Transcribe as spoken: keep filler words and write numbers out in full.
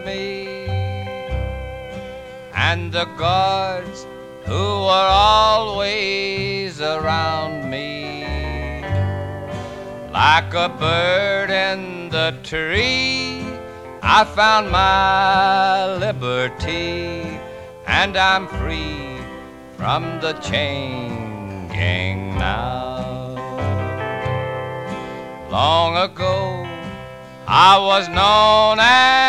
me, and the guards who were always around me. Like a bird in the tree, I found my liberty, and I'm free from the chain gang now. Long ago I was known as